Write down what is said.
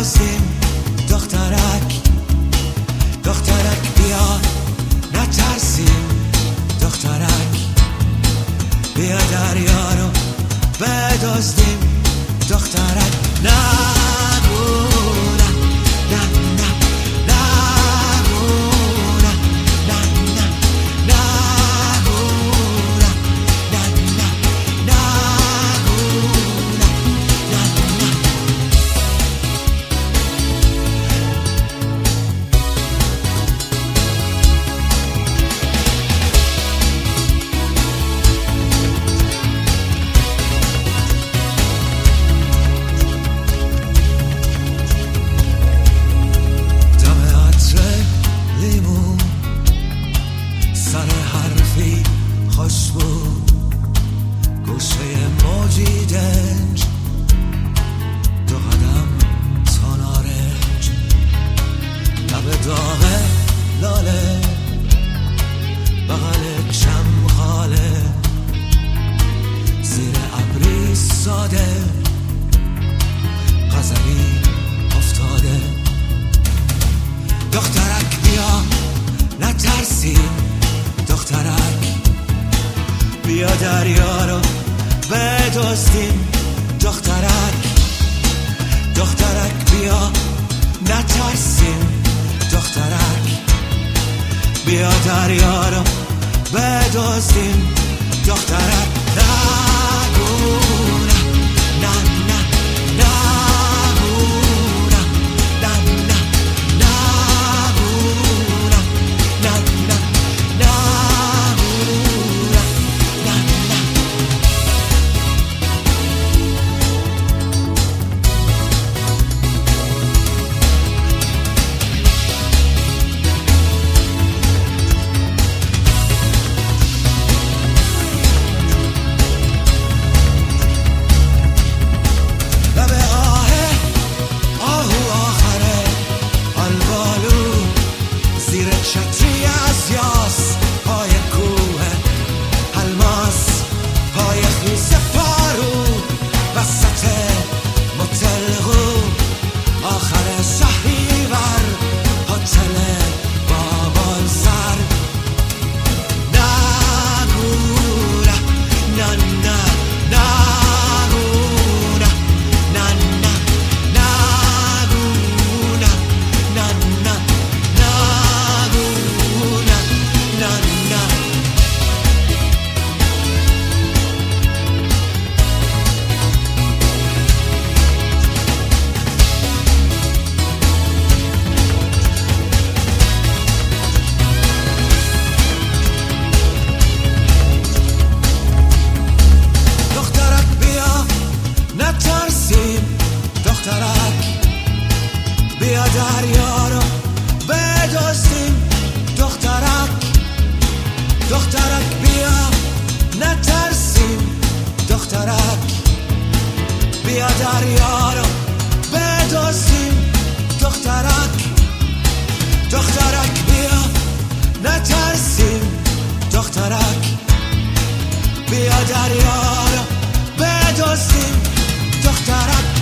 بدزدیم. دخترک بیا نترسیم. دخترک بیا دریا رو بدزدیم. دخترک نگو سر حرفی خوشبو گوشه موجی دنج. دو قدم تا نارنج لب داغ لاله بغل چمخاله زیر ابری ساده غزلی افتاده. دخترک بیا نترسیم. دخترک بیا دریا رو بدزدیم. دخترک بیا نترسیم. دخترک بیا دریا رو بدزدیم. دخترک نگو شتری از یاس پای کوه الماس پای خیس پارو وسط متلغو آخر شهریور هتل بابا زر. نگو نه نه دخترک بیا دریا رو بدزدیم. دخترک بیا نترسیم. دخترک بیا دریا رو بدزدیم. دخترک بیا نترسیم. دخترک بیا دریا رو بدزدیم. دخترک